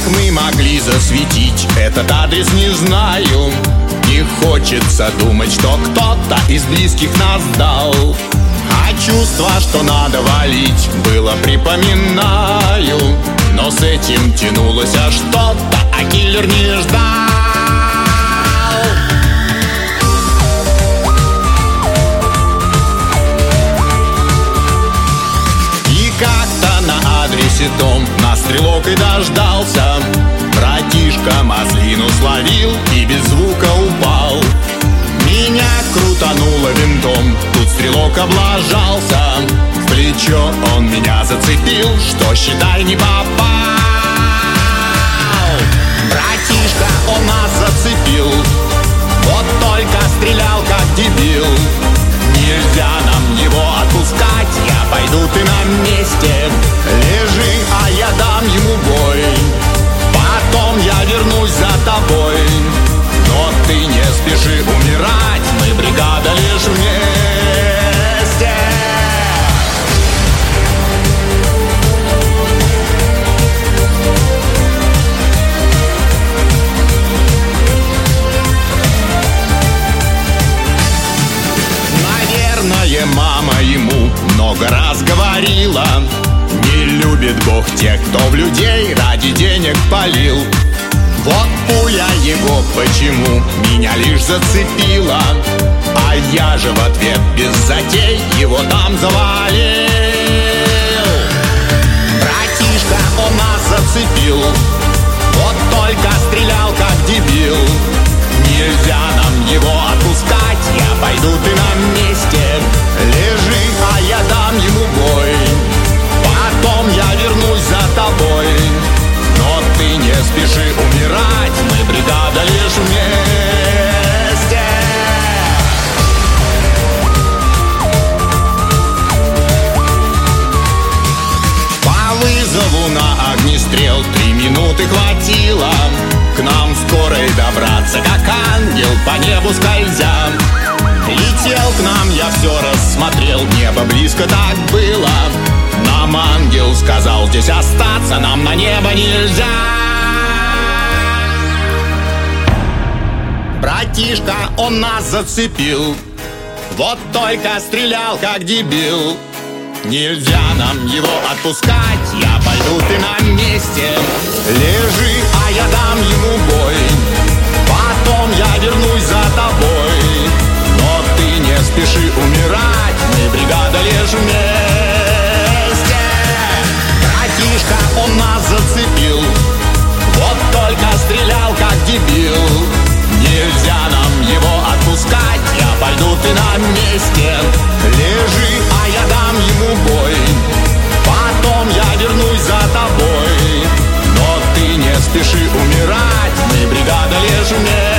мы могли засветить этот адрес, не знаю. Не хочется думать, что кто-то из близких нас сдал. А чувство, что надо валить, было, припоминаю. Но с этим тянулось что-то, а киллер не ждал. И как-то на адресе том нас стрелок и дождался. Братишка маслину словил и без звука упал. Меня крутануло винтом, тут стрелок облажался. В плечо он меня зацепил, что, считай, не попал. Братишка, он нас зацепил, вот только стрелял как дебил. Нельзя нам его отпускать, я пойду, ты на месте лежи, а я дам ему бой. Потом я вернусь за тобой, но ты не спеши умирать, мы бригада лишь вместе. Наверное, мама ему много раз говорила: не любит Бог тех, кто в людей ради денег палил. Вот пуля его почему меня лишь зацепила, а я же в ответ без затей его там завалил. Братишка, он нас зацепил, вот только стрелял как дебил. Нельзя нам его отпускать, я пойду, ты на месте лежи, а я дам ему бой. Потом я вернусь за тобой, но ты не спеши умирать, мы бригада лишь вместе. По вызову на огнестрел 3 минуты хватило. К нам скорой добраться, как ангел по небу скользя. Летел к нам, я все рассмотрел, небо близко так было. Нам ангел сказал здесь остаться, нам на небо нельзя. Братишка, он нас зацепил, вот только стрелял как дебил. Нельзя нам его отпускать, я пойду, ты на месте лежи, а я дам ему бой. Потом я вернусь за тобой, но ты не спеши умирать, мы бригада лишь вместе. Братишка, он нас зацепил, вот только стрелял как дебил. Нельзя нам его отпускать, я пойду, ты на месте лежи, а я дам ему бой. Потом я вернусь за тобой, но ты не спеши умирать, мы бригада лишь вместе.